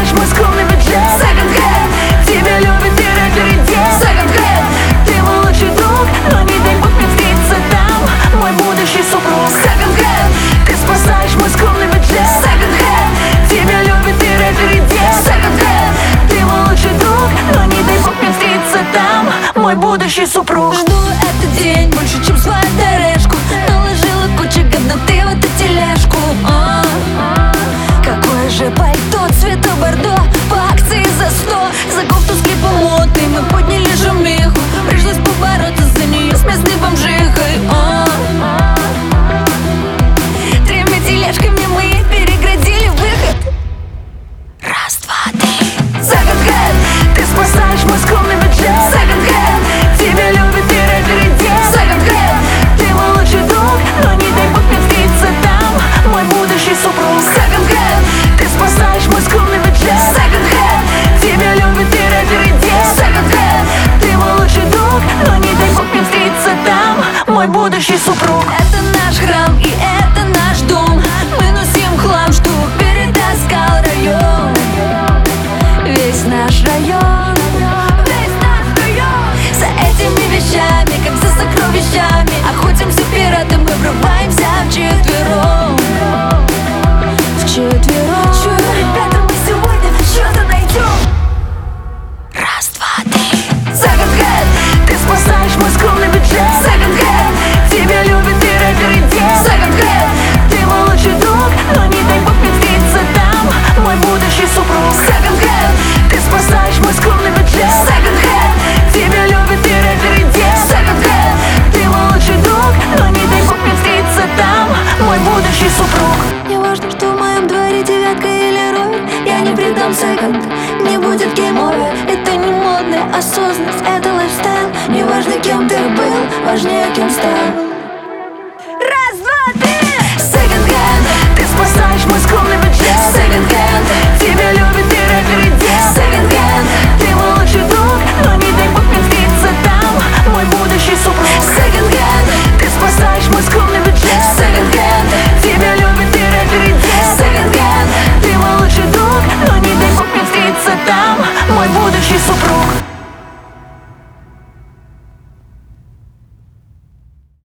спасаешь мой скромный бюджет. Second hand, тебя любит и рэпер, и дед. Second hand, ты мой лучший друг, но не дай бог мне встретиться там мой будущий супруг. Second hand, ты спасаешь мой скромный бюджет. Second hand, тебя любит и рэпер, и дед. Second hand, ты мой лучший друг, но не дай бог мне встретиться там мой будущий супруг. Жду этот день больше, чем свою дорожку. Наложила кучу говна ты в эту тележку. Какое же пальто цвета бордо по акции за 100. За кофту с клипом моды мы подняли шумиху. Пришлось побороться за нее с местной бомжихой. Тремя тележками мы ей переградили выход. Раз, два, три. Second hand, ты спасаешь мой скромный бюджет. Second hand, тебя любит и рэпер, и дед. Second hand, ты мой лучший друг, но не дай бог мне встретиться там мой будущий супруг. Second hand, ты спасаешь мой скромный бюджет. Second hand, тебя любит и рэпер, и дед. Second hand, ты мой лучший друг, но не дай бог мне встретиться там мой будущий супруг. Это наш храм и это наш дом. Мы носим хлам, что перетаскал район. Весь наш район, весь наш район. За этими вещами, как за сокровищами, охотимся пиратом, мы врубаемся вчетвером. Вчетвером. Чую, ребята, мы сегодня что-то найдем. Раз, два, три. Second hand, ты спасаешь мой скромный бюджет. Second hand, тебя любит и рэпер, и дед. Second hand, ты мой лучший друг, но не дай бог мне встретиться там мой будущий супруг. Second hand, ты спасаешь мой скромный бюджет. Second hand, тебя любит и рэпер, и дед. Second hand, ты мой лучший друг, но не дай бог мне встретиться там мой будущий супруг. Не важно, что в моем дворе девятка или ровер, я не предам секонд, не будет гейм-овер. Это не модная осознанность, это лайфстайл. Не важно, кем ты был, важнее, кем стал. Раз, два, три. Second hand, ты спасаешь мой скромный бюджет. Second hand, тебя любит